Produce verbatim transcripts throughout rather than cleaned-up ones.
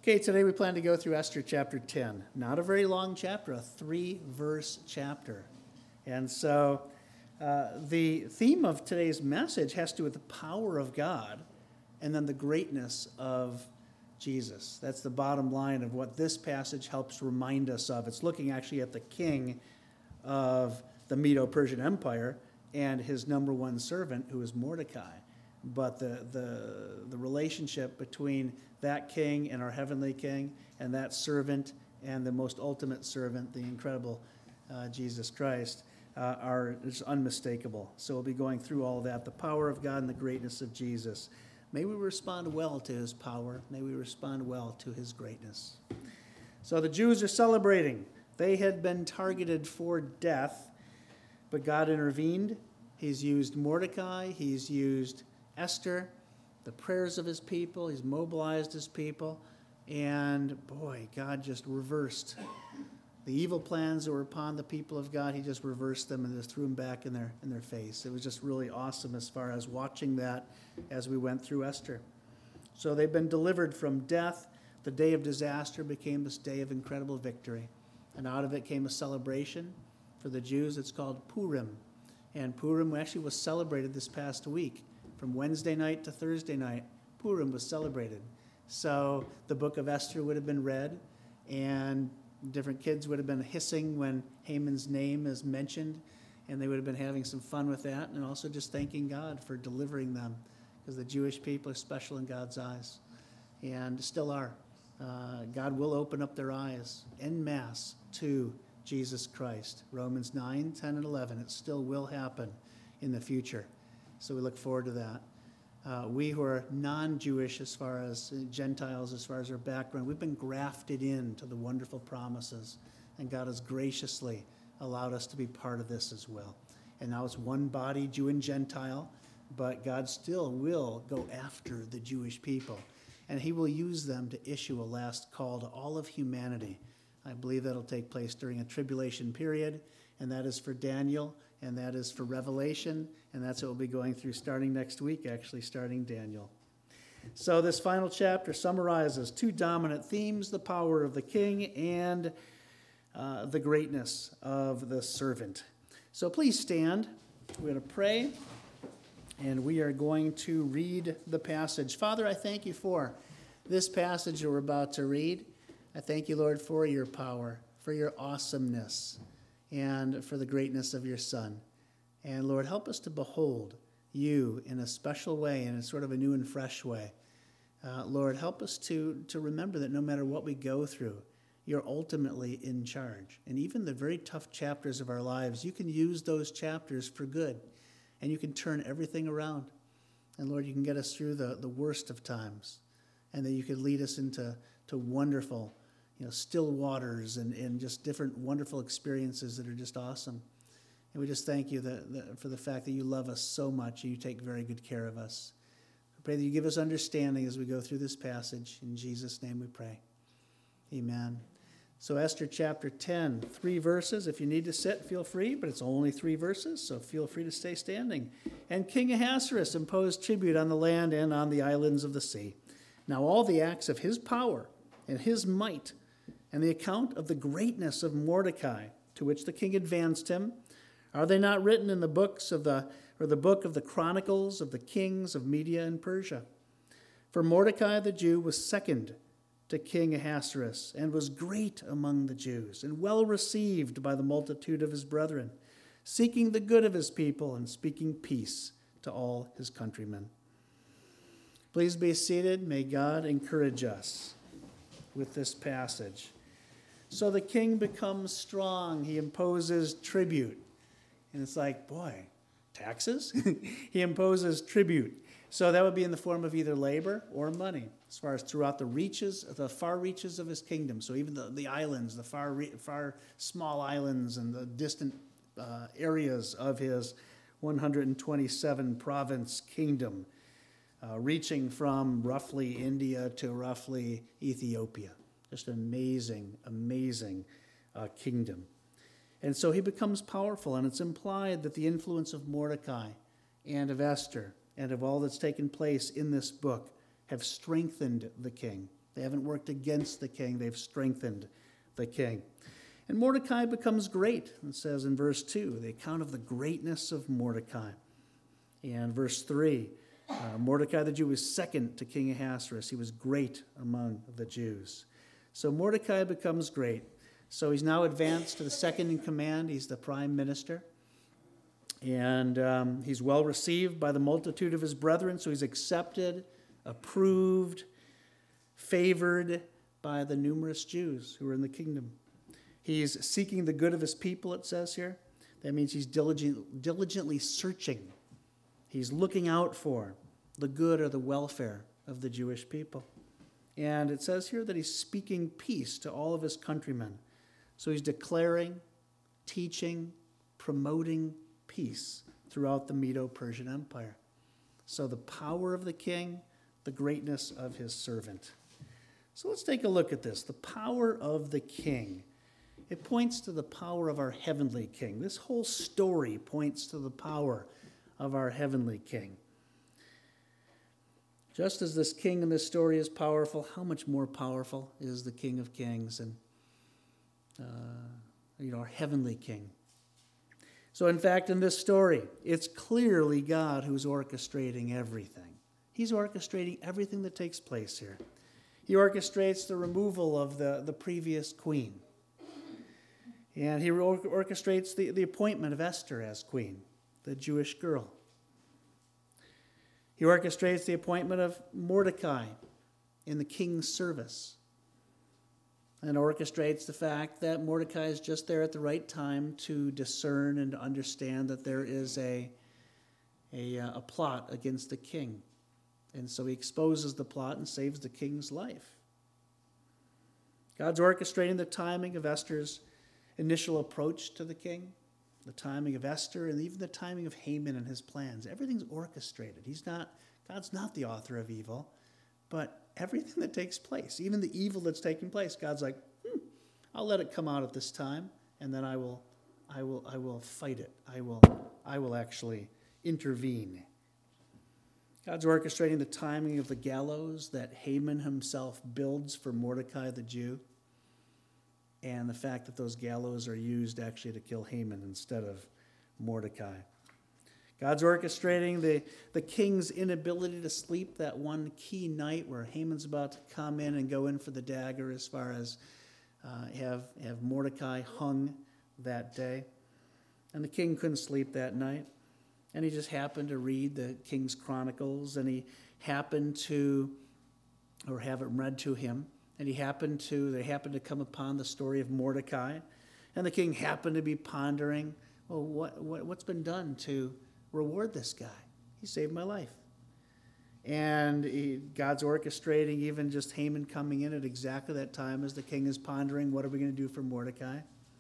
Okay, today we plan to go through Esther chapter ten. Not a very long chapter, a three-verse chapter. And so uh, the theme of today's message has to do with the power of God and then the greatness of Jesus. That's the bottom line of what this passage helps remind us of. It's looking actually at the king of the Medo-Persian Empire and his number one servant, who is Mordecai. But the, the, the relationship between that king and our heavenly king and that servant and the most ultimate servant, the incredible uh, Jesus Christ, uh, are just unmistakable. So we'll be going through all of that, the power of God and the greatness of Jesus. May we respond well to his power. May we respond well to his greatness. So the Jews are celebrating. They had been targeted for death, but God intervened. He's used Mordecai. He's used Esther, the prayers of his people. He's mobilized his people. And boy, God just reversed the evil plans that were upon the people of God. He just reversed them and just threw them back in their in their face. It was just really awesome as far as watching that as we went through Esther. So they've been delivered from death. The day of disaster became this day of incredible victory. And out of it came a celebration for the Jews. It's called Purim. And Purim actually was celebrated this past week. From Wednesday night to Thursday night, Purim was celebrated. So the book of Esther would have been read, and different kids would have been hissing when Haman's name is mentioned, and they would have been having some fun with that, and also just thanking God for delivering them, because the Jewish people are special in God's eyes, and still are. Uh, God will open up their eyes en masse to Jesus Christ. Romans nine, ten, and eleven. It still will happen in the future. So we look forward to that. Uh, we who are non-Jewish as far as Gentiles, as far as our background, we've been grafted into the wonderful promises, and God has graciously allowed us to be part of this as well. And now it's one body, Jew and Gentile, but God still will go after the Jewish people, and he will use them to issue a last call to all of humanity. I believe that'll take place during a tribulation period, and that is for Daniel, and that is for Revelation, and that's what we'll be going through starting next week, actually starting Daniel. So this final chapter summarizes two dominant themes: the power of the king and uh, the greatness of the servant. So please stand. We're going to pray, and we are going to read the passage. Father, I thank you for this passage that we're about to read. I thank you, Lord, for your power, for your awesomeness, and for the greatness of your Son. And Lord, help us to behold you in a special way, in a sort of a new and fresh way. Uh, Lord, help us to, to remember that no matter what we go through, you're ultimately in charge. And even the very tough chapters of our lives, you can use those chapters for good, and you can turn everything around. And Lord, you can get us through the, the worst of times, and that you can lead us into to wonderful, you know, still waters and, and just different wonderful experiences that are just awesome. And we just thank you that, that for the fact that you love us so much and you take very good care of us. I pray that you give us understanding as we go through this passage. In Jesus' name we pray. Amen. So Esther chapter ten, three verses. If you need to sit, feel free, but it's only three verses, so feel free to stay standing. And King Ahasuerus imposed tribute on the land and on the islands of the sea. Now all the acts of his power and his might, and the account of the greatness of Mordecai, to which the king advanced him, are they not written in the books of the or the book of the chronicles of the kings of Media and Persia? For Mordecai the Jew was second to King Ahasuerus, and was great among the Jews, and well received by the multitude of his brethren, seeking the good of his people and speaking peace to all his countrymen. Please be seated. May God encourage us with this passage. So the king becomes strong. He imposes tribute. And it's like, boy, taxes? He imposes tribute. So that would be in the form of either labor or money, as far as throughout the reaches, the far reaches of his kingdom. So even the, the islands, the far, far small islands and the distant uh, areas of his one hundred twenty-seven province kingdom, uh, reaching from roughly India to roughly Ethiopia. Just an amazing, amazing uh, kingdom. And so he becomes powerful, and it's implied that the influence of Mordecai and of Esther and of all that's taken place in this book have strengthened the king. They haven't worked against the king. They've strengthened the king. And Mordecai becomes great. It says in verse two, the account of the greatness of Mordecai. And verse three, uh, Mordecai the Jew was second to King Ahasuerus. He was great among the Jews. So Mordecai becomes great. So he's now advanced to the second in command. He's the prime minister. And um, he's well received by the multitude of his brethren. So he's accepted, approved, favored by the numerous Jews who are in the kingdom. He's seeking the good of his people, it says here. That means he's diligent, diligently searching. He's looking out for the good or the welfare of the Jewish people. And it says here that he's speaking peace to all of his countrymen. So he's declaring, teaching, promoting peace throughout the Medo-Persian Empire. So the power of the king, the greatness of his servant. So let's take a look at this. The power of the king. It points to the power of our heavenly king. This whole story points to the power of our heavenly king. Just as this king in this story is powerful, how much more powerful is the King of Kings and uh, you know, our heavenly king? So in fact, in this story, it's clearly God who's orchestrating everything. He's orchestrating everything that takes place here. He orchestrates the removal of the, the previous queen. And he or- orchestrates the, the appointment of Esther as queen, the Jewish girl. He orchestrates the appointment of Mordecai in the king's service. And orchestrates the fact that Mordecai is just there at the right time to discern and to understand that there is a, a, a plot against the king. And so he exposes the plot and saves the king's life. God's orchestrating the timing of Esther's initial approach to the king, the timing of Esther, and even the timing of Haman and his plans. Everything's orchestrated. He's not, God's not the author of evil, but everything that takes place, even the evil that's taking place, God's like, hmm, I'll let it come out at this time, and then I will, I will, I will fight it. I will, I will actually intervene. God's orchestrating the timing of the gallows that Haman himself builds for Mordecai the Jew, and the fact that those gallows are used actually to kill Haman instead of Mordecai. God's orchestrating the, the king's inability to sleep that one key night where Haman's about to come in and go in for the dagger as far as uh, have, have Mordecai hung that day. And the king couldn't sleep that night. And he just happened to read the King's Chronicles, and he happened to, or have it read to him, and he happened to, they happened to come upon the story of Mordecai, and the king happened to be pondering, well, what, what, what's been done to reward this guy? He saved my life. And he, God's orchestrating even just Haman coming in at exactly that time as the king is pondering, what are we going to do for Mordecai?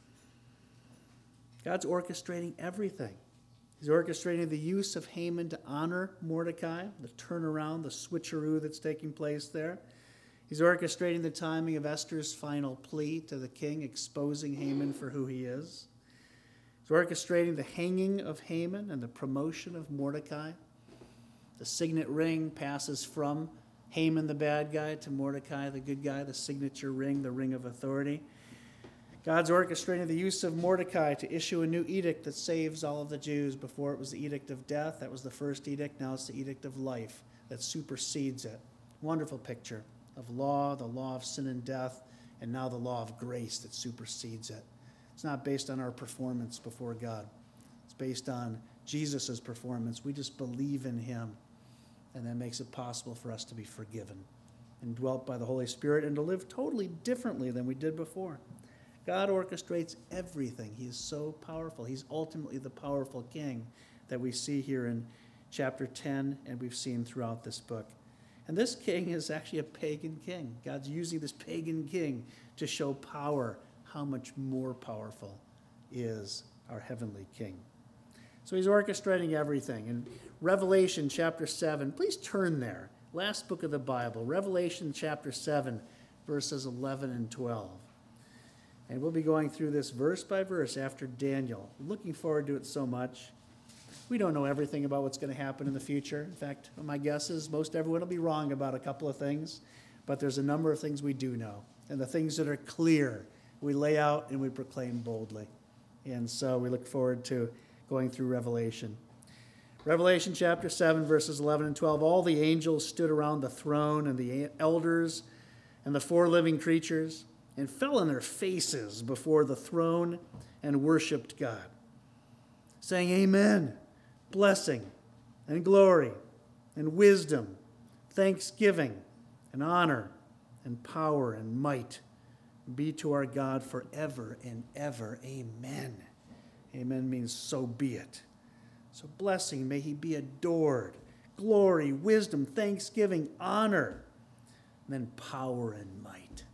God's orchestrating everything. He's orchestrating the use of Haman to honor Mordecai, the turnaround, the switcheroo that's taking place there. He's orchestrating the timing of Esther's final plea to the king, exposing Haman for who he is. He's orchestrating the hanging of Haman and the promotion of Mordecai. The signet ring passes from Haman, the bad guy, to Mordecai, the good guy, the signature ring, the ring of authority. God's orchestrating the use of Mordecai to issue a new edict that saves all of the Jews. Before it was the edict of death. That was the first edict. Now it's the edict of life that supersedes it. Wonderful picture of law, the law of sin and death, and now the law of grace that supersedes it. It's not based on our performance before God. It's based on Jesus' performance. We just believe in him, and that makes it possible for us to be forgiven and dwelt by the Holy Spirit and to live totally differently than we did before. God orchestrates everything. He is so powerful. He's ultimately the powerful king that we see here in chapter ten, and we've seen throughout this book. And this king is actually a pagan king. God's using this pagan king to show power. How much more powerful is our heavenly king? So he's orchestrating everything. In Revelation chapter seven, please turn there. Last book of the Bible, Revelation chapter seven, verses eleven and twelve. And we'll be going through this verse by verse after Daniel. Looking forward to it so much. We don't know everything about what's going to happen in the future. In fact, my guess is most everyone will be wrong about a couple of things. But there's a number of things we do know. And the things that are clear, we lay out and we proclaim boldly. And so we look forward to going through Revelation. Revelation chapter seven, verses eleven and twelve. All the angels stood around the throne and the elders and the four living creatures and fell on their faces before the throne and worshiped God, saying, Amen, blessing and glory and wisdom, thanksgiving and honor and power and might be to our God forever and ever. Amen. Amen means so be it. So blessing, may he be adored. Glory, wisdom, thanksgiving, honor, and then power and might.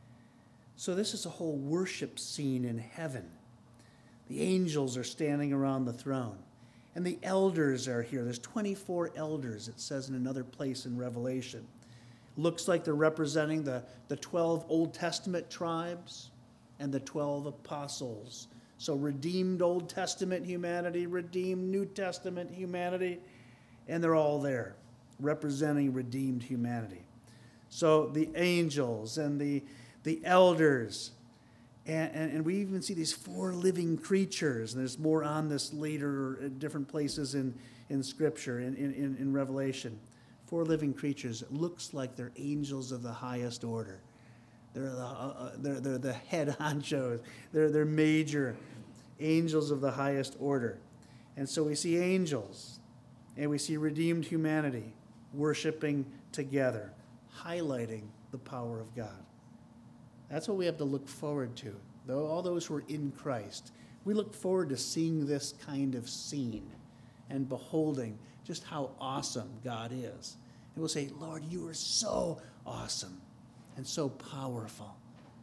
So this is a whole worship scene in heaven. The angels are standing around the throne, and the elders are here. There's twenty-four elders, it says in another place in Revelation. Looks like they're representing the, the twelve Old Testament tribes and the twelve apostles. So redeemed Old Testament humanity, redeemed New Testament humanity, and they're all there representing redeemed humanity. So the angels and the, the elders, and, and, and we even see these four living creatures, and there's more on this later in different places in, in Scripture, in, in, in Revelation. Four living creatures. It looks like they're angels of the highest order. They're the, uh, they're, they're the head honchos. They're, they're major angels of the highest order. And so we see angels, and we see redeemed humanity worshiping together, highlighting the power of God. That's what we have to look forward to. Though all those who are in Christ, we look forward to seeing this kind of scene and beholding just how awesome God is. And we'll say, Lord, you are so awesome and so powerful.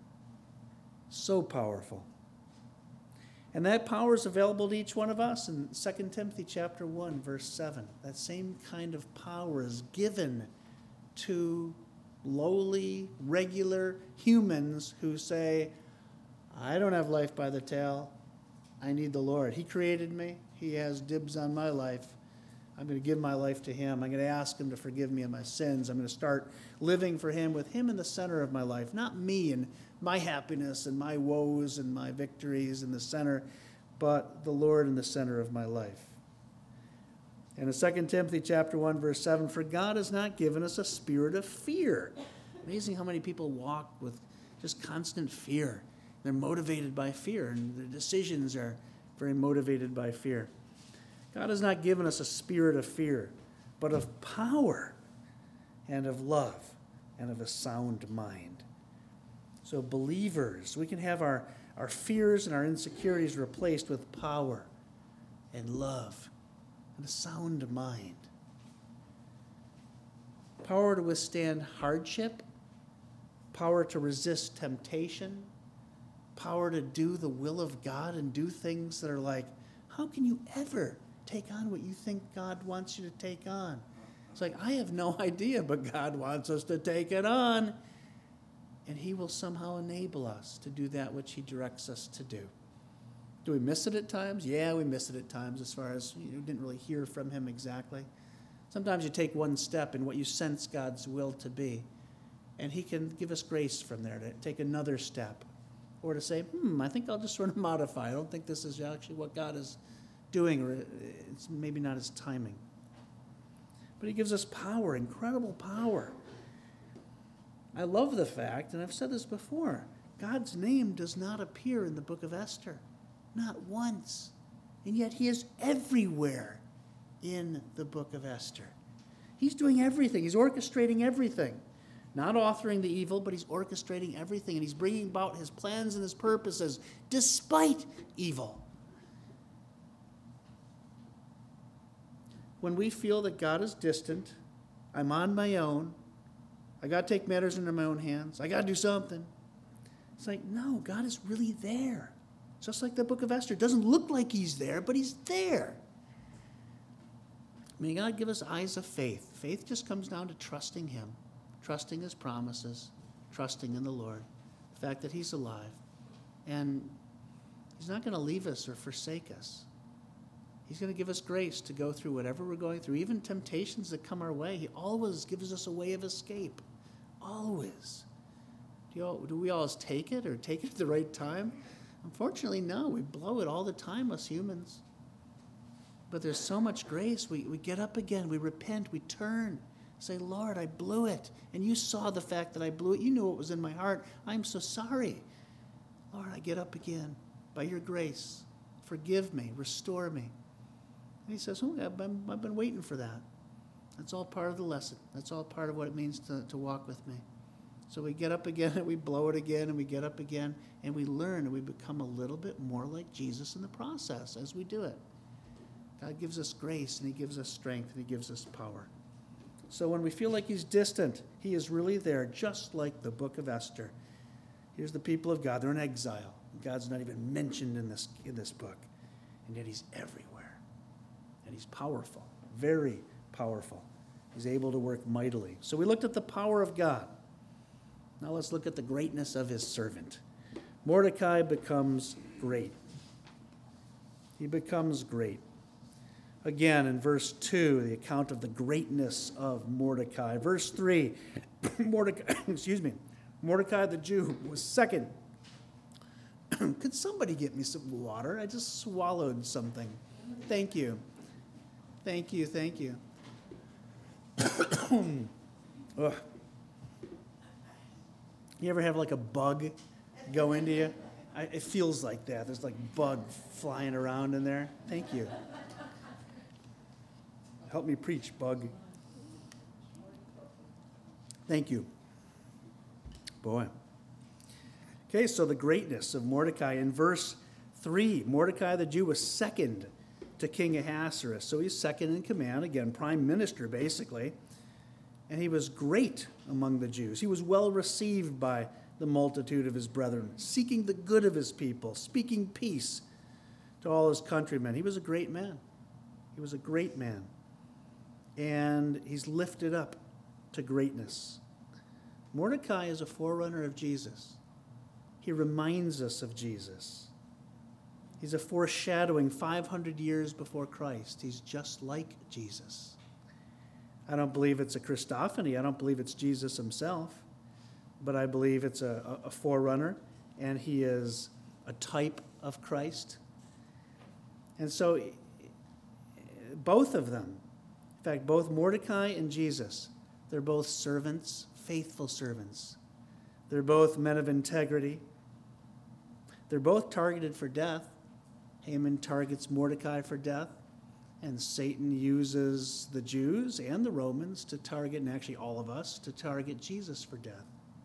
So powerful. And that power is available to each one of us in Second Timothy chapter one, verse seven. That same kind of power is given to lowly, regular humans who say, I don't have life by the tail. I need the Lord. He created me. He has dibs on my life. I'm going to give my life to him. I'm going to ask him to forgive me of my sins. I'm going to start living for him with him in the center of my life, not me and my happiness and my woes and my victories in the center, but the Lord in the center of my life. And in Second Timothy chapter one, verse seven, for God has not given us a spirit of fear. Amazing how many people walk with just constant fear. They're motivated by fear, and their decisions are very motivated by fear. God has not given us a spirit of fear, but of power and of love and of a sound mind. So believers, we can have our, our fears and our insecurities replaced with power and love and a sound mind. Power to withstand hardship, power to resist temptation, power to do the will of God and do things that are like, how can you ever take on what you think God wants you to take on? It's like, I have no idea, but God wants us to take it on. And he will somehow enable us to do that which he directs us to do. Do we miss it at times? Yeah, we miss it at times as far as you didn't really hear from him exactly. Sometimes you take one step in what you sense God's will to be, and he can give us grace from there to take another step, or to say, hmm, I think I'll just sort of modify. I don't think this is actually what God is doing, or it's maybe not his timing. But he gives us power, incredible power. I love the fact, and I've said this before, God's name does not appear in the book of Esther, not once. And yet he is everywhere in the book of Esther. He's doing everything. He's orchestrating everything. Not authoring the evil, but he's orchestrating everything, and he's bringing about his plans and his purposes despite evil. When we feel that God is distant, I'm on my own, I got to take matters into my own hands, I got to do something. It's like, no, God is really there. Just like the book of Esther. It doesn't look like he's there, but he's there. May God give us eyes of faith. Faith just comes down to trusting him, trusting his promises, trusting in the Lord, the fact that he's alive. And he's not going to leave us or forsake us. He's going to give us grace to go through whatever we're going through, even temptations that come our way. He always gives us a way of escape. Always. Do, you all, do we always take it or take it at the right time? Unfortunately, no. We blow it all the time, us humans. But there's so much grace. We, we get up again. We repent. We turn. Say, Lord, I blew it. And you saw the fact that I blew it. You knew what was in my heart. I'm so sorry. Lord, I get up again by your grace. Forgive me. Restore me. And he says, oh, I've been, I've been waiting for that. That's all part of the lesson. That's all part of what it means to, to walk with me. So we get up again and we blow it again and we get up again and we learn and we become a little bit more like Jesus in the process as we do it. God gives us grace and he gives us strength and he gives us power. So when we feel like he's distant, he is really there, just like the book of Esther. Here's the people of God. They're in exile. God's not even mentioned in this, in this book. And yet he's everywhere. And he's powerful, very powerful. He's able to work mightily. So we looked at the power of God. Now let's look at the greatness of his servant. Mordecai becomes great. He becomes great. Again, in verse two, the account of the greatness of Mordecai. Verse three, Mordecai, excuse me, Mordecai the Jew was second. Could somebody get me some water? I just swallowed something. Thank you. Thank you, thank you. Ugh. You ever have like a bug go into you? I, it feels like that. There's like bug flying around in there. Thank you. Help me preach, bug. Thank you. Boy. Okay, so the greatness of Mordecai. In verse three, Mordecai the Jew was second to King Ahasuerus. So he's second in command, again, prime minister basically. And he was great among the Jews. He was well received by the multitude of his brethren, seeking the good of his people, speaking peace to all his countrymen. He was a great man. He was a great man. And he's lifted up to greatness. Mordecai is a forerunner of Jesus. He reminds us of Jesus. He's a foreshadowing five hundred years before Christ. He's just like Jesus. I don't believe it's a Christophany. I don't believe it's Jesus himself. But I believe it's a, a forerunner, and he is a type of Christ. And so both of them, in fact, both Mordecai and Jesus, they're both servants, faithful servants. They're both men of integrity. They're both targeted for death. Haman targets Mordecai for death, and Satan uses the Jews and the Romans to target, and actually all of us, to target Jesus for death.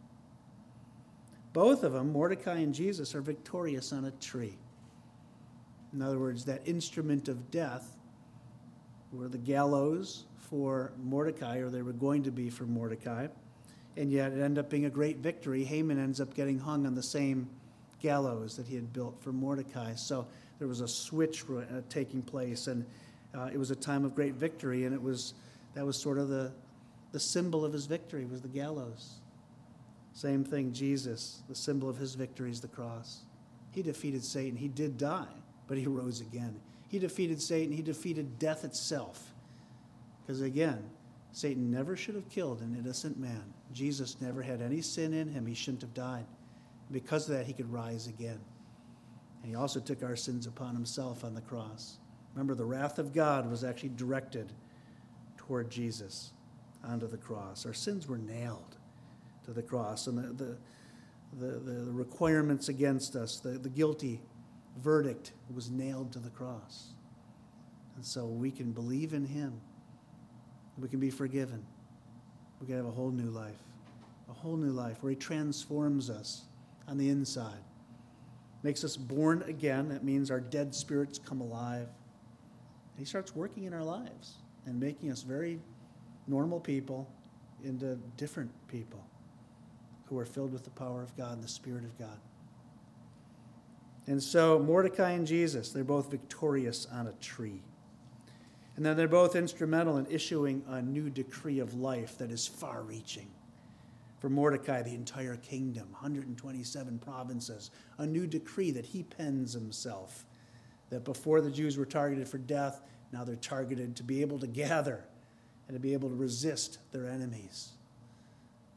Both of them, Mordecai and Jesus, are victorious on a tree. In other words, that instrument of death were the gallows for Mordecai, or they were going to be for Mordecai, and yet it ended up being a great victory. Haman ends up getting hung on the same gallows that he had built for Mordecai. So there was a switch uh, taking place, and uh, it was a time of great victory, and it was that was sort of the, the symbol of his victory, was the gallows. Same thing, Jesus, the symbol of his victory is the cross. He defeated Satan. He did die, but he rose again. He defeated Satan. He defeated death itself. Because again, Satan never should have killed an innocent man. Jesus never had any sin in him. He shouldn't have died. Because of that, he could rise again. And he also took our sins upon himself on the cross. Remember, the wrath of God was actually directed toward Jesus onto the cross. Our sins were nailed to the cross, and the the, the, the requirements against us, the, the guilty verdict was nailed to the cross. And so we can believe in him. We can be forgiven. We can have a whole new life, a whole new life where he transforms us on the inside, makes us born again. That means our dead spirits come alive. And he starts working in our lives and making us very normal people into different people who are filled with the power of God and the Spirit of God. And so Mordecai and Jesus, they're both victorious on a tree. And then they're both instrumental in issuing a new decree of life that is far-reaching. For Mordecai, the entire kingdom, one hundred twenty-seven provinces, a new decree that he pens himself, that before the Jews were targeted for death, now they're targeted to be able to gather and to be able to resist their enemies.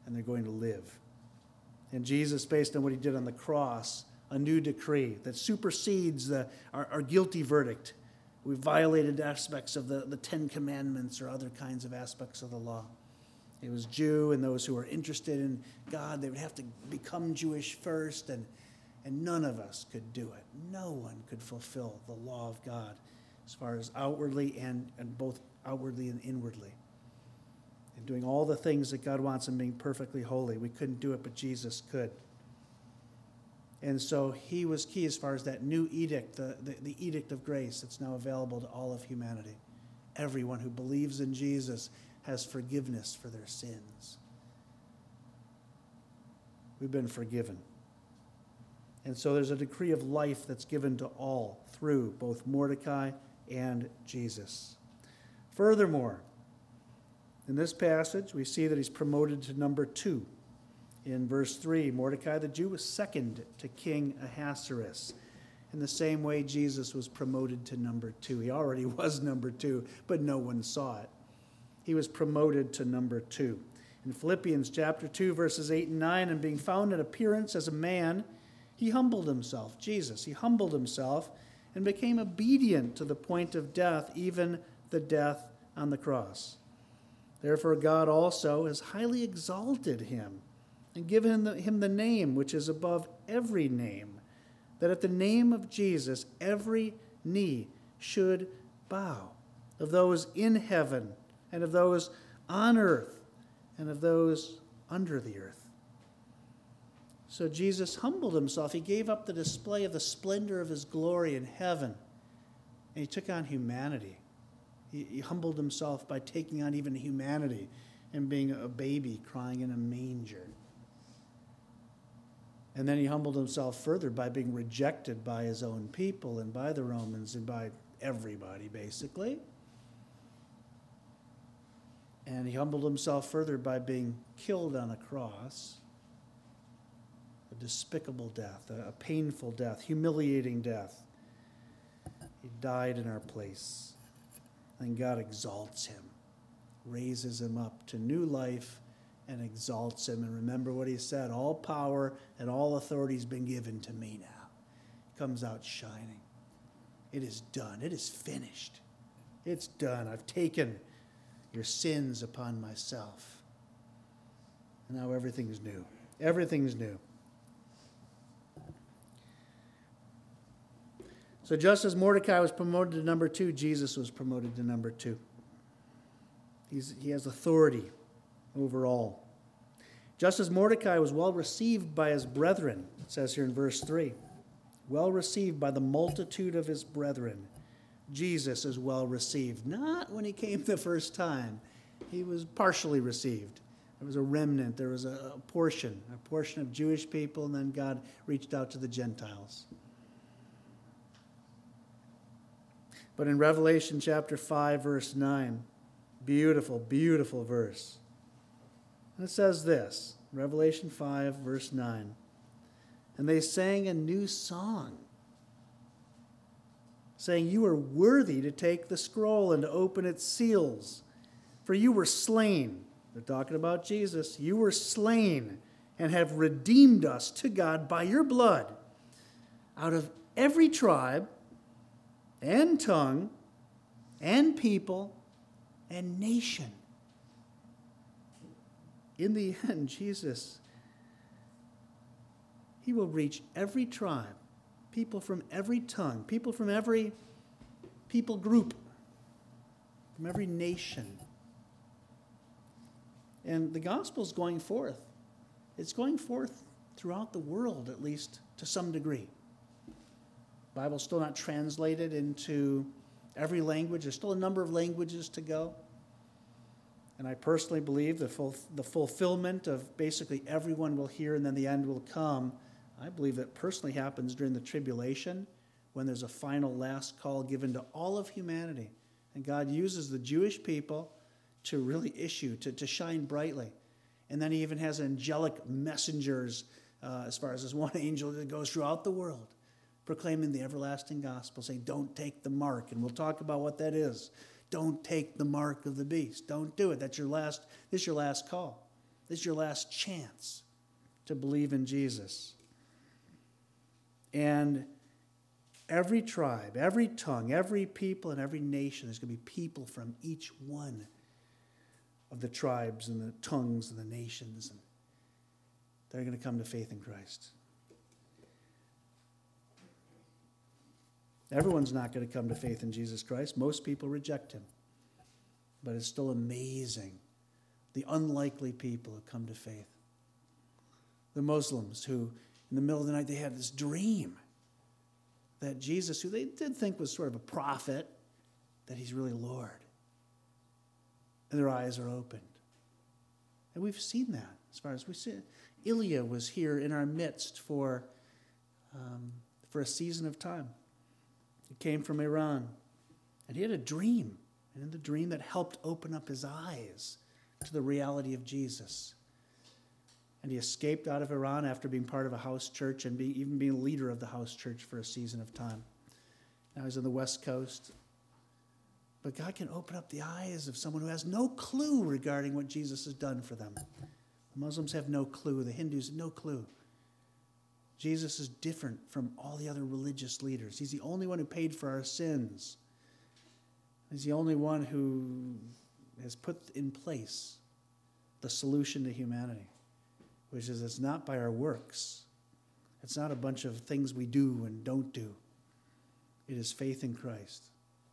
and they're going to live. And Jesus, based on what he did on the cross, a new decree that supersedes the, our, our guilty verdict. We've violated aspects of the, the Ten Commandments or other kinds of aspects of the law. It was Jew and those who were interested in God, they would have to become Jewish first, and, and none of us could do it. No one could fulfill the law of God as far as outwardly and, and both outwardly and inwardly. And doing all the things that God wants and being perfectly holy. We couldn't do it, but Jesus could. And so he was key as far as that new edict, the, the, the edict of grace that's now available to all of humanity. Everyone who believes in Jesus has forgiveness for their sins. We've been forgiven. And so there's a decree of life that's given to all through both Mordecai and Jesus. Furthermore, in this passage, we see that he's promoted to number two. In verse three, Mordecai the Jew was second to King Ahasuerus. In the same way, Jesus was promoted to number two. He already was number two, but no one saw it. He was promoted to number two. In Philippians chapter two, verses eight and nine, and being found in appearance as a man, he humbled himself, Jesus, he humbled himself and became obedient to the point of death, even the death on the cross. Therefore God also has highly exalted him and given him the name which is above every name, that at the name of Jesus every knee should bow, of those in heaven and of those on earth and of those under the earth. So Jesus humbled himself. He gave up the display of the splendor of his glory in heaven, and he took on humanity. He, he humbled himself by taking on even humanity and being a baby crying in a manger. And then he humbled himself further by being rejected by his own people and by the Romans and by everybody, basically. And he humbled himself further by being killed on a cross. A despicable death, a painful death, humiliating death. He died in our place. And God exalts him, raises him up to new life, and exalts him. And remember what he said, all power and all authority has been given to me now. Comes out shining. It is done. It is finished. It's done. I've taken your sins upon myself. And now everything's new. Everything's new. So just as Mordecai was promoted to number two, Jesus was promoted to number two. He's, he has authority over all. Just as Mordecai was well received by his brethren, it says here in verse three, well received by the multitude of his brethren, Jesus is well received. Not when he came the first time. He was partially received. There was a remnant. There was a, a portion, a portion of Jewish people, and then God reached out to the Gentiles. But in Revelation chapter five, verse nine, beautiful, beautiful verse. And it says this, Revelation five, verse nine, and they sang a new song, saying, you are worthy to take the scroll and to open its seals, for you were slain. They're talking about Jesus. You were slain and have redeemed us to God by your blood out of every tribe and tongue and people and nation. In the end, Jesus, he will reach every tribe, people from every tongue, people from every people group, from every nation. And the gospel is going forth. It's going forth throughout the world, at least to some degree. The Bible's still not translated into every language. There's still a number of languages to go. And I personally believe the full, the fulfillment of basically everyone will hear and then the end will come. I believe that personally happens during the tribulation when there's a final last call given to all of humanity. And God uses the Jewish people to really issue, to, to shine brightly. And then he even has angelic messengers, uh, as far as this one angel that goes throughout the world, proclaiming the everlasting gospel, saying, don't take the mark. And we'll talk about what that is. Don't take the mark of the beast. Don't do it. That's your last, this is your last call. This is your last chance to believe in Jesus. And every tribe, every tongue, every people, and every nation, there's going to be people from each one of the tribes and the tongues and the nations. And they're going to come to faith in Christ. Everyone's not going to come to faith in Jesus Christ. Most people reject him. But it's still amazing, the unlikely people who come to faith. The Muslims who, in the middle of the night, they had this dream that Jesus, who they did think was sort of a prophet, that he's really Lord. And their eyes are opened. And we've seen that as far as we see it. Ilya was here in our midst for, um, for a season of time. He came from Iran. And he had a dream. And in the dream that helped open up his eyes to the reality of Jesus. And he escaped out of Iran after being part of a house church and be, even being a leader of the house church for a season of time. Now he's on the West Coast. But God can open up the eyes of someone who has no clue regarding what Jesus has done for them. The Muslims have no clue. The Hindus have no clue. Jesus is different from all the other religious leaders. He's the only one who paid for our sins. He's the only one who has put in place the solution to humanity, which is it's not by our works. It's not a bunch of things we do and don't do. It is faith in Christ.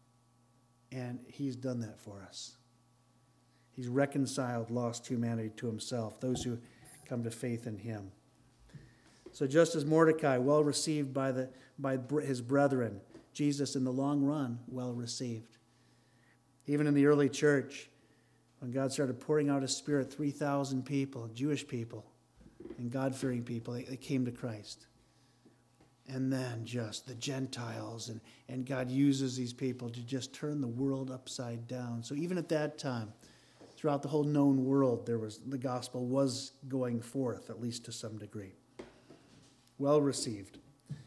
And he's done that for us. He's reconciled lost humanity to himself, those who come to faith in him. So just as Mordecai, well received by, the, by his brethren, Jesus in the long run, well received. Even in the early church, when God started pouring out his Spirit, three thousand people, Jewish people, and God-fearing people, they, they came to Christ. And then just the Gentiles, and, and God uses these people to just turn the world upside down. So even at that time, throughout the whole known world, there was the gospel was going forth, at least to some degree. Well received.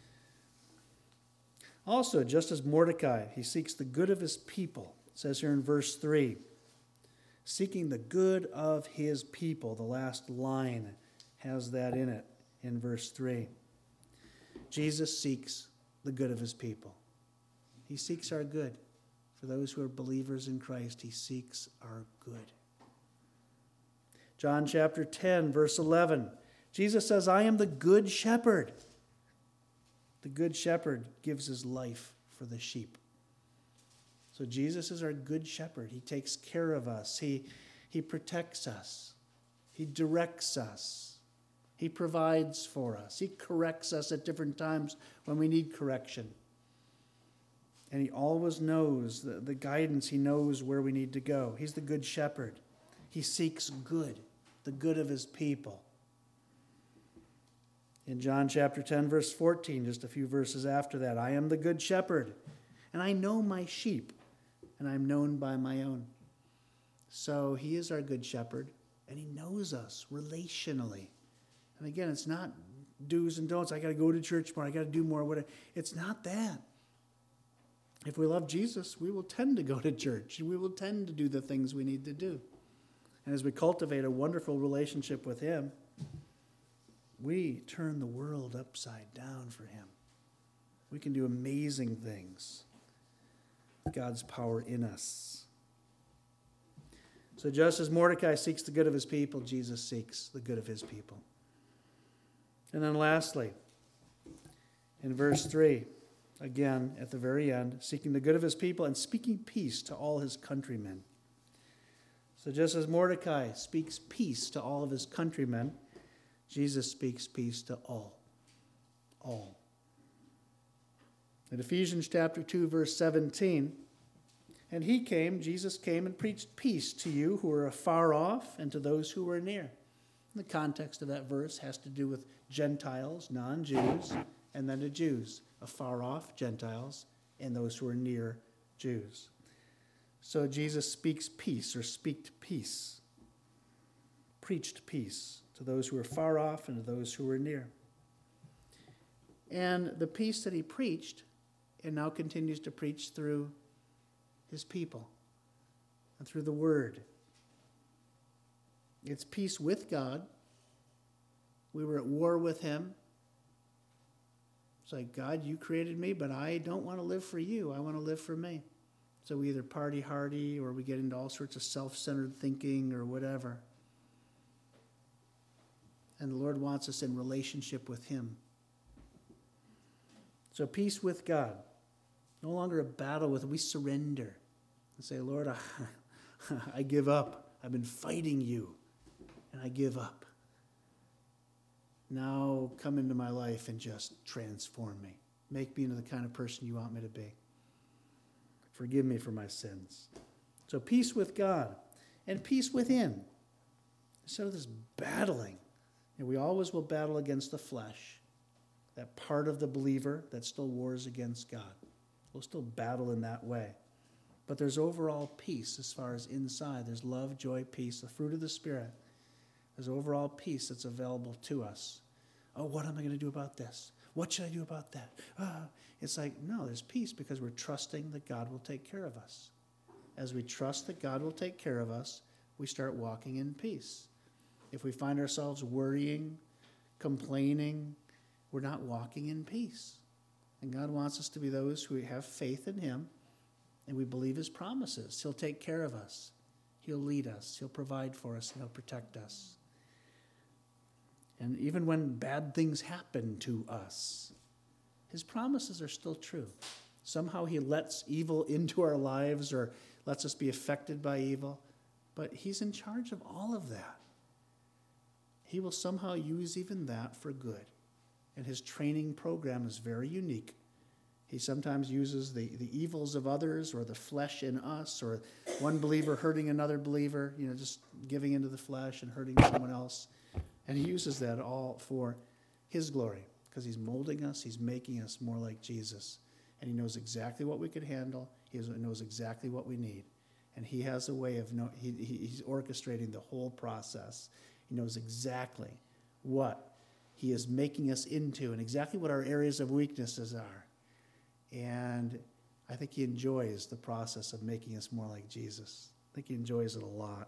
Also, just as Mordecai, he seeks the good of his people. It says here in verse three, seeking the good of his people. The last line has that in it in verse three. Jesus seeks the good of his people. He seeks our good. For those who are believers in Christ, he seeks our good. John chapter ten, verse eleven. Jesus says, I am the good shepherd. The good shepherd gives his life for the sheep. So Jesus is our good shepherd. He takes care of us. He, he protects us. He directs us. He provides for us. He corrects us at different times when we need correction. And he always knows the, the guidance. He knows where we need to go. He's the good shepherd. He seeks good, the good of his people. In John chapter ten, verse fourteen, just a few verses after that, I am the good shepherd, and I know my sheep, and I'm known by my own. So he is our good shepherd, and he knows us relationally. And again, it's not do's and don'ts. I got to go to church more. I got to do more. Whatever. It's not that. If we love Jesus, we will tend to go to church. We will tend to do the things we need to do. And as we cultivate a wonderful relationship with him, we turn the world upside down for him. We can do amazing things. God's power in us. So just as Mordecai seeks the good of his people, Jesus seeks the good of his people. And then lastly, in verse three, again at the very end, seeking the good of his people and speaking peace to all his countrymen. So just as Mordecai speaks peace to all of his countrymen, Jesus speaks peace to all. All. In Ephesians chapter two, verse seventeen, and he came, Jesus came and preached peace to you who are afar off and to those who are near. The context of that verse has to do with Gentiles, non-Jews, and then to Jews, afar off Gentiles, and those who are near Jews. So Jesus speaks peace, or speaked peace, preached peace to those who are far off and to those who are near. And the peace that he preached, and now continues to preach through his people and through the word. It's peace with God. We were at war with him. It's like, God, you created me, but I don't want to live for you. I want to live for me. So we either party hardy or we get into all sorts of self-centered thinking or whatever. And the Lord wants us in relationship with him. So peace with God. No longer a battle with, we surrender. And say, Lord, I, I give up. I've been fighting you, and I give up. Now come into my life and just transform me. Make me into the kind of person you want me to be. Forgive me for my sins. So peace with God and peace within. Instead of this battling, and we always will battle against the flesh, that part of the believer that still wars against God. We'll still battle in that way. But there's overall peace as far as inside. There's love, joy, peace, the fruit of the Spirit. There's overall peace that's available to us. Oh, what am I going to do about this? What should I do about that? Ah, it's like, no, there's peace because we're trusting that God will take care of us. As we trust that God will take care of us, we start walking in peace. If we find ourselves worrying, complaining, we're not walking in peace. And God wants us to be those who have faith in him and we believe his promises. He'll take care of us. He'll lead us. He'll provide for us, and he'll protect us. And even when bad things happen to us, his promises are still true. Somehow he lets evil into our lives or lets us be affected by evil, but he's in charge of all of that. He will somehow use even that for good. And his training program is very unique. He sometimes uses the, the evils of others or the flesh in us or one believer hurting another believer, you know, just giving into the flesh and hurting someone else. And he uses that all for his glory because he's molding us. He's making us more like Jesus. And he knows exactly what we could handle. He knows exactly what we need. And he has a way of, know, he, he's orchestrating the whole process. He knows exactly what he is making us into and exactly what our areas of weaknesses are. And I think he enjoys the process of making us more like Jesus. I think he enjoys it a lot.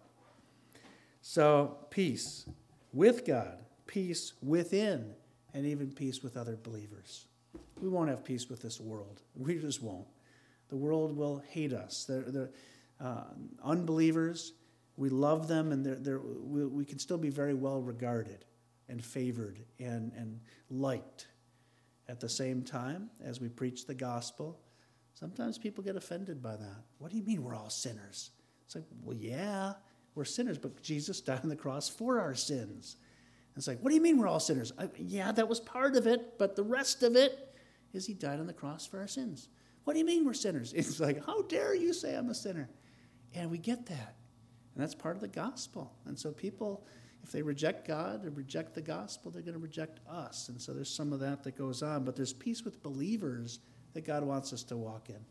So peace with God, peace within, and even peace with other believers. We won't have peace with this world. We just won't. The world will hate us. They're, they're uh, unbelievers. We love them, and they're, they're, we, we can still be very well regarded and favored and, and liked. At the same time, as we preach the gospel, sometimes people get offended by that. What do you mean we're all sinners? It's like, well, yeah, we're sinners, but Jesus died on the cross for our sins. And it's like, what do you mean we're all sinners? I, yeah, that was part of it, but the rest of it is he died on the cross for our sins. What do you mean we're sinners? It's like, how dare you say I'm a sinner? And we get that. And that's part of the gospel. And so people, if they reject God or reject the gospel, they're going to reject us. And so there's some of that that goes on. But there's peace with believers that God wants us to walk in.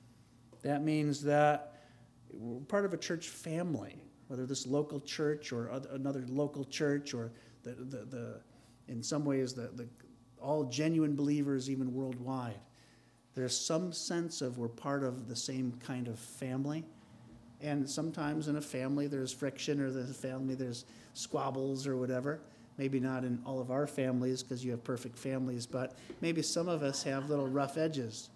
That means that we're part of a church family, whether this local church or other, another local church or the, the, the in some ways the, the all genuine believers even worldwide. There's some sense of we're part of the same kind of family. And sometimes in a family there's friction, or the family there's squabbles or whatever. Maybe not in all of our families because you have perfect families, but maybe some of us have little rough edges.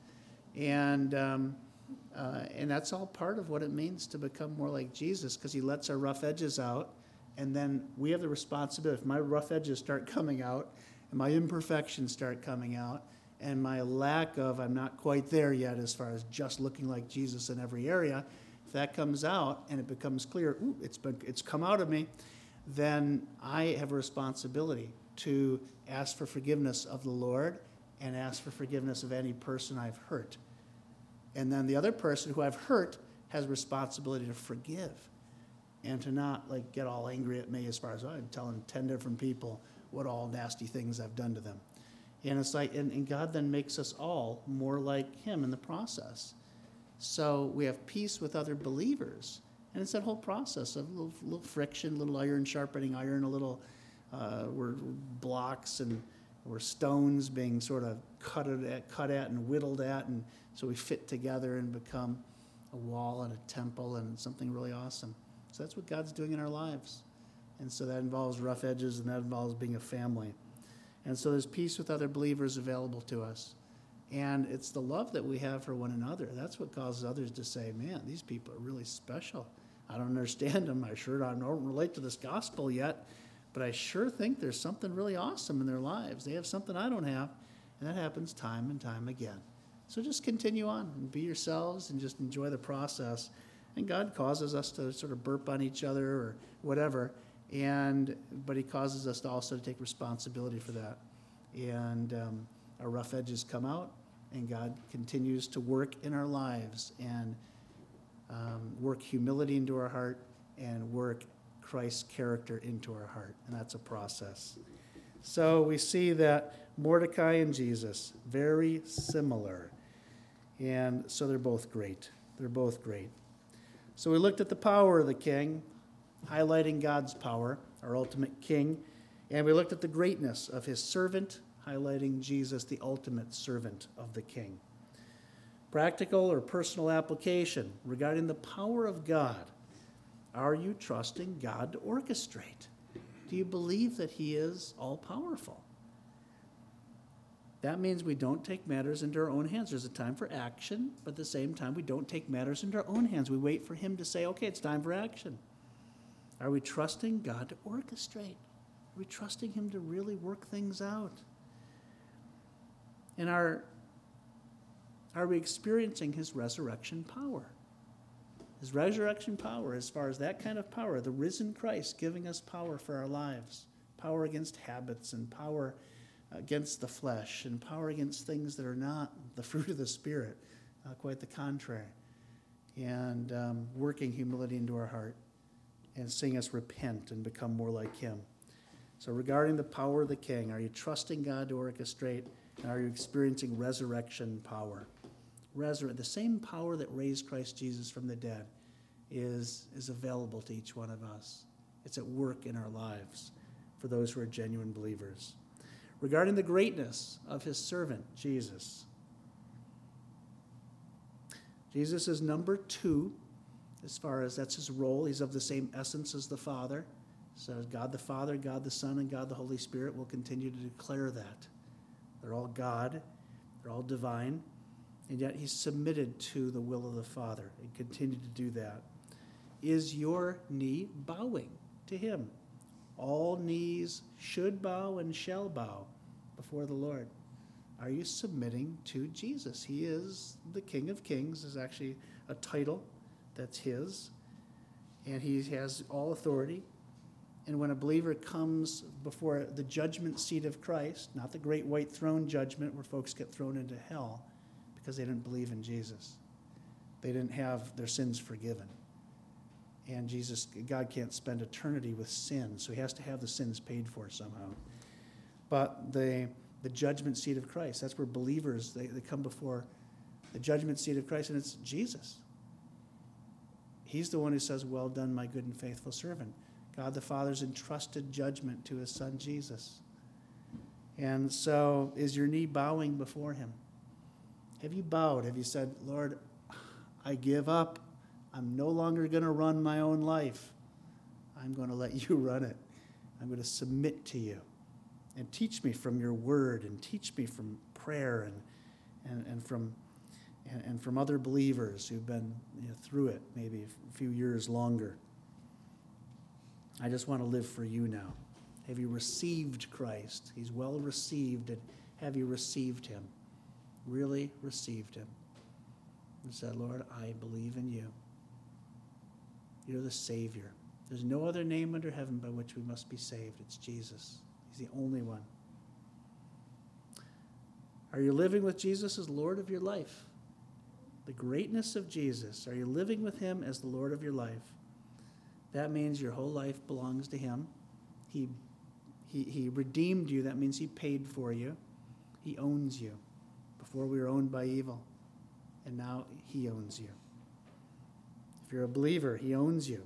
And um, uh, and that's all part of what it means to become more like Jesus, because he lets our rough edges out, and then we have the responsibility. If my rough edges start coming out and my imperfections start coming out and my lack of, I'm not quite there yet as far as just looking like Jesus in every area, if that comes out and it becomes clear, ooh, it's been, it's come out of me, then I have a responsibility to ask for forgiveness of the Lord and ask for forgiveness of any person I've hurt. And then the other person who I've hurt has a responsibility to forgive and to not like get all angry at me as far as, oh, I'm telling ten different people what all nasty things I've done to them. And it's like, and, and God then makes us all more like him in the process. So we have peace with other believers. And it's that whole process of a little, little friction, little iron sharpening iron, a little, uh, we're blocks and we're stones being sort of cut at, cut at and whittled at. And so we fit together and become a wall and a temple and something really awesome. So that's what God's doing in our lives. And so that involves rough edges, and that involves being a family. And so there's peace with other believers available to us. And it's the love that we have for one another. That's what causes others to say, man, these people are really special. I don't understand them. I sure don't relate to this gospel yet, but I sure think there's something really awesome in their lives. They have something I don't have, and that happens time and time again. So just continue on and be yourselves and just enjoy the process. And God causes us to sort of burp on each other or whatever, and but he causes us to also to take responsibility for that. And um, our rough edges come out, and God continues to work in our lives and um, work humility into our heart and work Christ's character into our heart. And that's a process. So we see that Mordecai and Jesus, very similar. And so they're both great. They're both great. So we looked at the power of the king, highlighting God's power, our ultimate king. And we looked at the greatness of his servant, highlighting Jesus, the ultimate servant of the king. Practical or personal application regarding the power of God. Are you trusting God to orchestrate? Do you believe that he is all-powerful? That means we don't take matters into our own hands. There's a time for action, but at the same time, we don't take matters into our own hands. We wait for him to say, okay, it's time for action. Are we trusting God to orchestrate? Are we trusting him to really work things out? And are, are we experiencing his resurrection power? His resurrection power, as far as that kind of power, the risen Christ giving us power for our lives, power against habits and power against the flesh and power against things that are not the fruit of the Spirit, uh, quite the contrary, and um, working humility into our heart and seeing us repent and become more like him. So regarding the power of the king, are you trusting God to orchestrate, and are you experiencing resurrection power? Resur- the same power that raised Christ Jesus from the dead is, is available to each one of us. It's at work in our lives for those who are genuine believers. Regarding the greatness of his servant, Jesus. Jesus is number two, as far as that's his role. He's of the same essence as the Father. So God the Father, God the Son, and God the Holy Spirit will continue to declare that. They're all God. They're all divine. And yet he's submitted to the will of the Father and continued to do that. Is your knee bowing to him? All knees should bow and shall bow before the Lord. Are you submitting to Jesus? He is the King of Kings, is actually a title that's his. And he has all authority. And when a believer comes before the judgment seat of Christ, not the great white throne judgment where folks get thrown into hell because they didn't believe in Jesus. They didn't have their sins forgiven. And Jesus, God can't spend eternity with sin, so he has to have the sins paid for somehow. But the the judgment seat of Christ, that's where believers, they, they come before the judgment seat of Christ, and it's Jesus. He's the one who says, well done, my good and faithful servant. God the Father's entrusted judgment to his son Jesus. And so is your knee bowing before him? Have you bowed? Have you said, Lord, I give up. I'm no longer going to run my own life. I'm going to let you run it. I'm going to submit to you. And teach me from your word, and teach me from prayer, and and, and from and, and from other believers who've been you know, through it maybe a few years longer. I just want to live for you now. Have you received Christ? He's well received. And have you received him? Really received him? And said, Lord, I believe in you. You're the Savior. There's no other name under heaven by which we must be saved. It's Jesus. He's the only one. Are you living with Jesus as Lord of your life? The greatness of Jesus. Are you living with him as the Lord of your life? That means your whole life belongs to him. He, he, he redeemed you. That means he paid for you. He owns you. Before we were owned by evil. And now he owns you. If you're a believer, he owns you.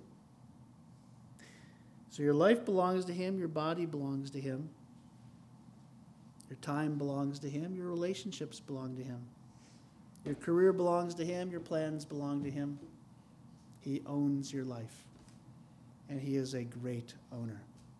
So your life belongs to him, your body belongs to him, your time belongs to him, your relationships belong to him, your career belongs to him, your plans belong to him. He owns your life. and he is a great owner.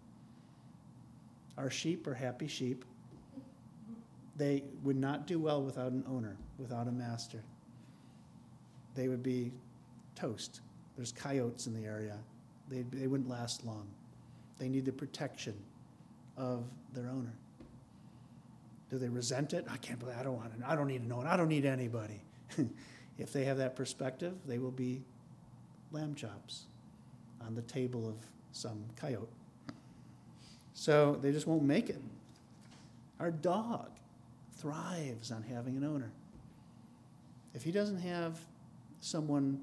Our sheep are happy sheep. They would not do well without an owner, without a master. They would be toast. There's coyotes in the area. They, they wouldn't last long. They need the protection of their owner. Do they resent it? I can't believe I don't want to. I don't need to know it. I don't need anybody. If they have that perspective, they will be lamb chops on the table of some coyote. So they just won't make it. Our dog thrives on having an owner. If he doesn't have someone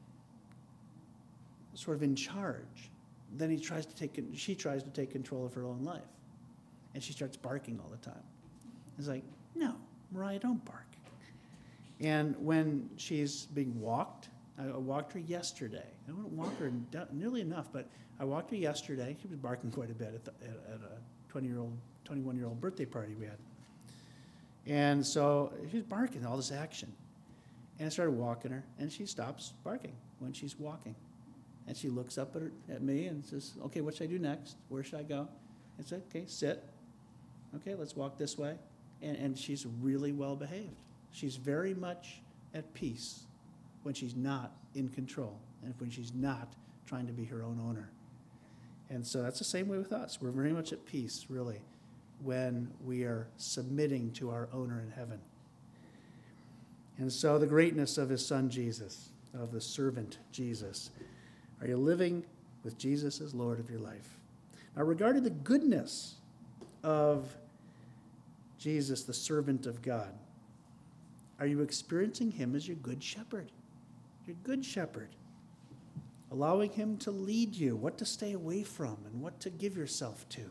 sort of in charge, then he tries to take she tries to take control of her own life. And she starts barking all the time. It's like, no, Mariah, don't bark. And when she's being walked, I walked her yesterday. I don't walk her nearly enough, but I walked her yesterday. She was barking quite a bit at, the, at, at a twenty-year-old, twenty-one-year-old birthday party we had. And so she was barking, all this action. And I started walking her, and she stops barking when she's walking. And she looks up at, her, at me and says, okay, what should I do next? Where should I go? I said, okay, sit. Okay, let's walk this way. And, and she's really well behaved. She's very much at peace when she's not in control and when she's not trying to be her own owner. And so that's the same way with us. We're very much at peace, really, when we are submitting to our owner in heaven. And so the greatness of his son Jesus, of the servant Jesus. Are you living with Jesus as Lord of your life? Now, regarding the goodness of Jesus, the servant of God, are you experiencing him as your good shepherd? Your good shepherd. Allowing him to lead you, what to stay away from and what to give yourself to.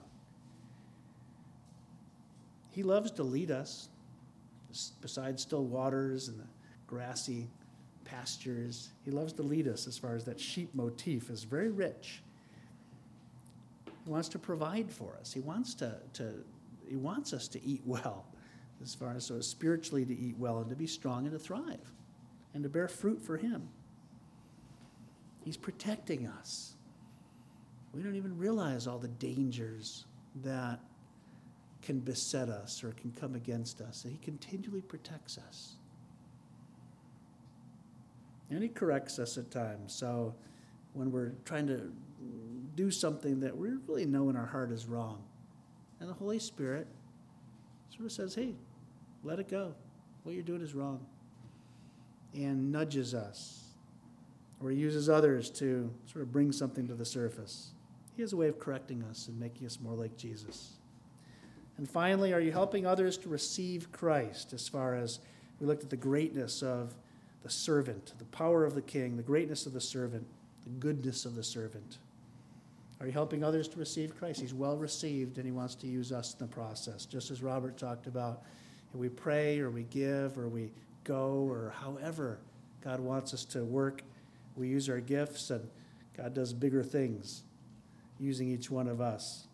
He loves to lead us beside still waters and the grassy pastures. He loves to lead us as far as that sheep motif is very rich. He wants to provide for us. He wants to, to he wants us to eat well, as far as so spiritually to eat well and to be strong and to thrive and to bear fruit for him. He's protecting us. We don't even realize all the dangers that can beset us or can come against us. And he continually protects us. And he corrects us at times. So when we're trying to do something that we really know in our heart is wrong, and the Holy Spirit sort of says, hey, let it go. What you're doing is wrong. And nudges us. Or he uses others to sort of bring something to the surface. He has a way of correcting us and making us more like Jesus. And finally, are you helping others to receive Christ, as far as we looked at the greatness of the servant, the power of the king, the greatness of the servant, the goodness of the servant? Are you helping others to receive Christ? He's well received, and he wants to use us in the process. Just as Robert talked about, if we pray or we give or we go or however God wants us to work, we use our gifts, and God does bigger things using each one of us.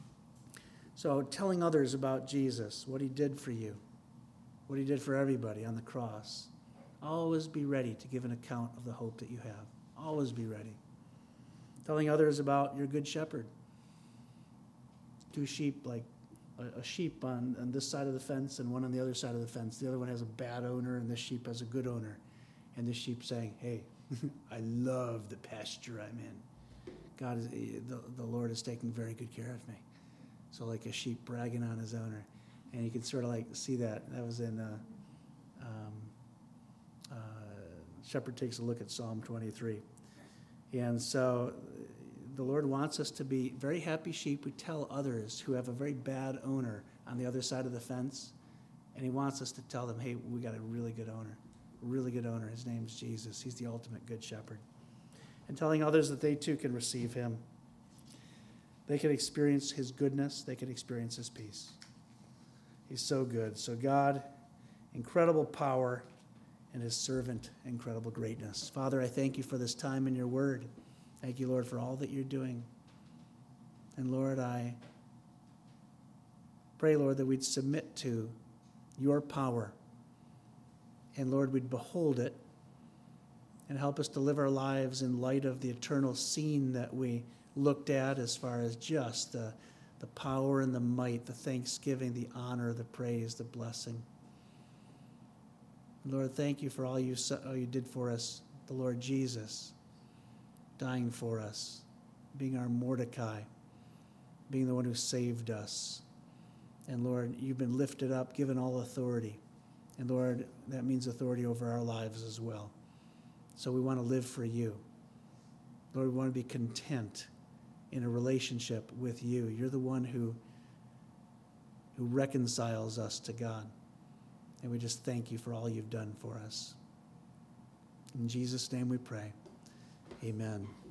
So telling others about Jesus, what he did for you, what he did for everybody on the cross. Always be ready to give an account of the hope that you have. Always be ready. Telling others about your good shepherd. Two sheep, like a, a sheep on, on this side of the fence and one on the other side of the fence. The other one has a bad owner, and this sheep has a good owner. And this sheep saying, hey, I love the pasture I'm in. God is, the, the Lord is taking very good care of me. So like a sheep bragging on his owner. And you can sort of like see that. That was in, uh, um, uh, Shepherd takes a look at Psalm twenty-three. And so the Lord wants us to be very happy sheep who tell others who have a very bad owner on the other side of the fence. And he wants us to tell them, hey, we got a really good owner. Really good owner. His name's Jesus. He's the ultimate good shepherd. And telling others that they too can receive him. They can experience his goodness. They can experience his peace. He's so good. So God, incredible power, and his servant, incredible greatness. Father, I thank you for this time in your word. Thank you, Lord, for all that you're doing. And Lord, I pray, Lord, that we'd submit to your power. And Lord, we'd behold it and help us to live our lives in light of the eternal scene that we looked at as far as just the, the power and the might, the thanksgiving, the honor, the praise, the blessing. Lord, thank you for all you, all you did for us, the Lord Jesus, dying for us, being our Mordecai, being the one who saved us. And Lord, you've been lifted up, given all authority. And Lord, that means authority over our lives as well. So we want to live for you. Lord, we want to be content in a relationship with you. You're the one who, who reconciles us to God. And we just thank you for all you've done for us. In Jesus' name we pray. Amen.